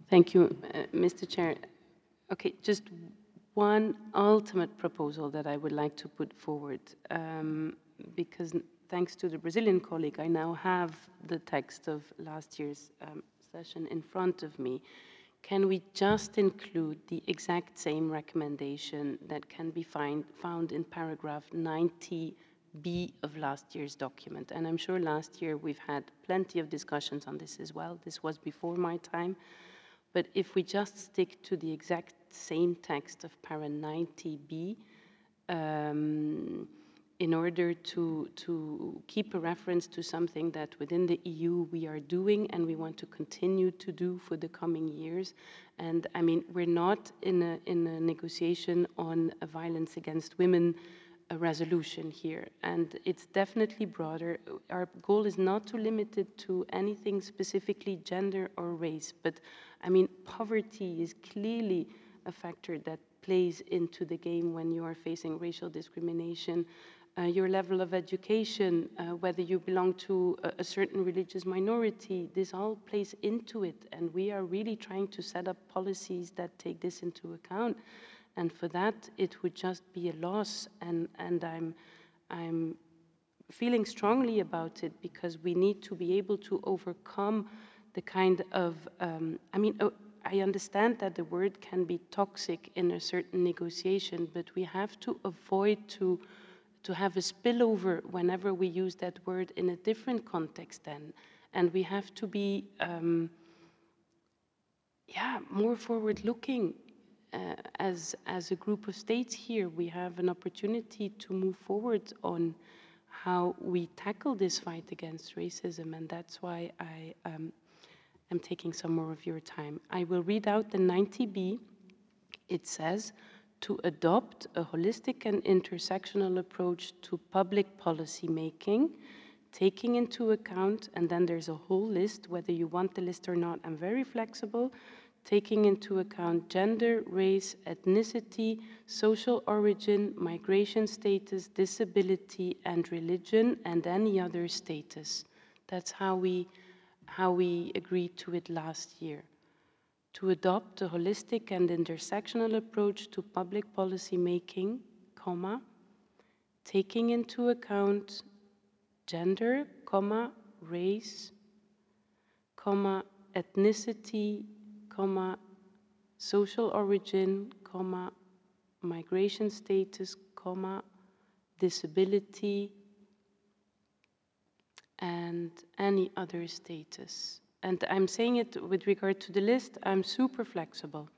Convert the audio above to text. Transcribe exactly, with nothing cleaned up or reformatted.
Thank you, uh, Mister Chair. Okay, just one ultimate proposal that I would like to put forward, um, because thanks to the Brazilian colleague, I now have the text of last year's um, session in front of me. Can we just include the exact same recommendation that can be find, found in paragraph ninety B of last year's document? And I'm sure last year we've had plenty of discussions on this as well. This was before my time. But if we just stick to the exact same text of para ninety B, um, in order to, to keep a reference to something that within the E U we are doing and we want to continue to do for the coming years. And I mean, we're not in a, in a negotiation on a violence against women a resolution here, and it's definitely broader. Our goal is not to limit it to anything specifically gender or race, but I mean, poverty is clearly a factor that plays into the game when you are facing racial discrimination. Uh, your level of education, uh, whether you belong to a, a certain religious minority, this all plays into it, and we are really trying to set up policies that take this into account. And for that, it would just be a loss. And, and I'm, I'm feeling strongly about it because we need to be able to overcome the kind of, um, I mean, oh, I understand that the word can be toxic in a certain negotiation, but we have to avoid to, to have a spillover whenever we use that word in a different context then. And we have to be, um, yeah, more forward-looking. Uh, as, as a group of states here, we have an opportunity to move forward on how we tackle this fight against racism, and that's why I um, am taking some more of your time. I will read out the ninety B. It says, to adopt a holistic and intersectional approach to public policy making, taking into account, and then there's a whole list, whether you want the list or not, I'm very flexible, taking into account gender, race, ethnicity, social origin, migration status, disability, and religion, and any other status. That's how we, how we agreed to it last year. To adopt a holistic and intersectional approach to public policy making, comma, taking into account gender, comma, race, comma, ethnicity, comma, social origin, comma, migration status, comma, disability, and any other status. And I'm saying it with regard to the list, I'm super flexible.